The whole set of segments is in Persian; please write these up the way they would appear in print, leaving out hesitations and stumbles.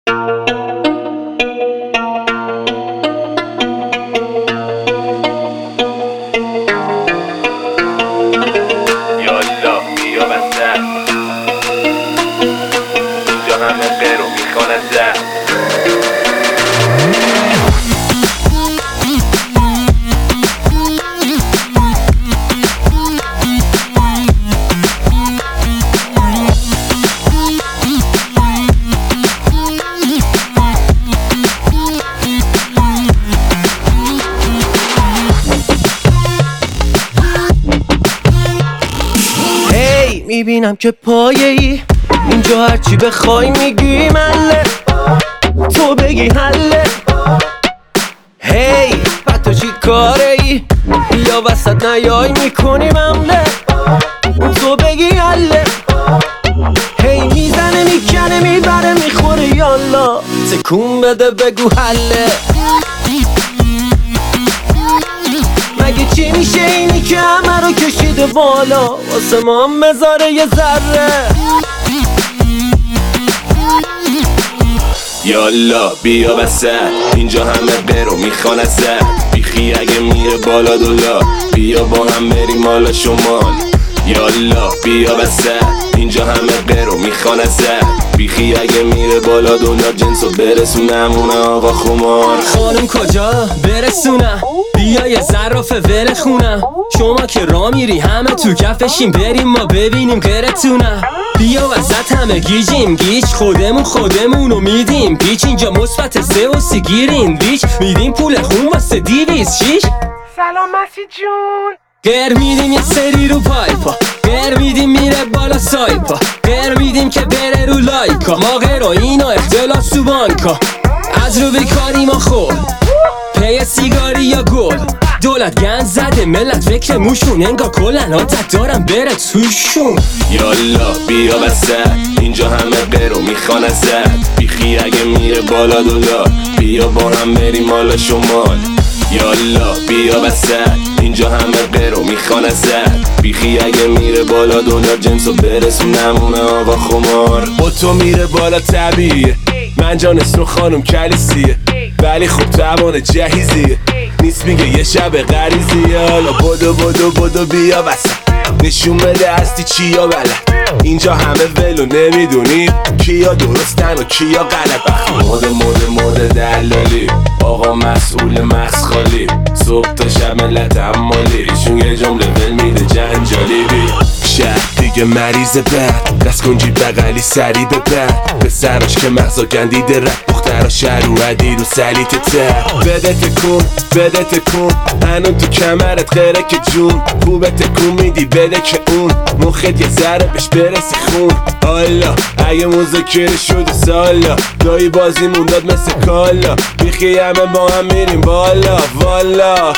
یالا بیا وسط، اینجا همه غیر و میخوانن زد. میبینم که پایه‌ای اینجا هرچی بخوای میگی مله، تو بگی حله. هی بعد تو چی کاره ای؟ بیا وسط نیای میکنی ممله، تو بگی حله. هی میزنه میکنه میبره میخوره یالا، تکون بده بگو حله. مگه چی میشه اینی که همه رو کشیده بالا، واسه ما هم مزاره یه ذره. یالا بیا وسط، اینجا همه برو میخوان ازت. بیخی اگه میره بالا دولا، بیا با هم بریم حالا شمال. یالا بیا وسط، اینجا همه برو میخوان ازت. بیخی اگه میره بالا دولا، جنسو برسونمونه آقا خمار. خانم کجا برسونم؟ بیا یه ظرافه ول خونم. شما که را میری همه تو کفشیم، بریم ما ببینیم غیرتونم. بیا وسط همه گیجیم گیج، خودمونو میدیم پیچ. اینجا مثبت 3 و 30 گیرین ریچ، میدیم پول خون واسه 206. سلام مسیح جون. گر میدیم یه سری رو پایپا، گر میدیم میره بالا سایپا، گر میدیم که بره رو لایکا. ما غیر و اینا اختلاس تو بانکا، از رو بیکاری ما خور پی سیگاری یا گل. دولت گند زده ملت فکر موشون، انگار کلن عادت دارم بره توشون. یالا بیا وسط، اینجا همه غیرو میخوان ازت. بیخی اگه میره بالا دولا، بیا با هم بریم حالا شمال. یالا بیا وسط، اینجا همه غیرو میخوان ازت. بیخی اگه میره بالا دولا، جنسو برسونمونه آقا خمار. با تو میره بالا طبیعیه، من جان اسم خانم کلیسیه، ولی خب توان جهیزیه نیست میگه یه شب غریزیه. حالا بدو بیا وسط، نشون بده هستی چیا بلد. اینجا همه ولو نمیدونی کیا درستن و کیا غلط. مود دلالی، آقا مسئول مسخالی. صبح تا شب ملت عمالی، ایشون یه جمله ول میده جنجالی. شهر دیگه مریض بد، دست کنجی بغلی سری به بد. به سراش که مغزا گندیده رد، دخترا شهر رو عدید و سلیت تر. بده تکون هنون تو کمرت غیره که جون. خوبه تکون میدی بده که اون مخت یه ذره بهش برسه خون. حالا اگه مذاکره شده سالا، دایی بازیمون داد مثل کالا. بیخی همه با هم میریم بالا والا.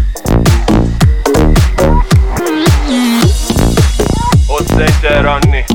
حسین تهرانی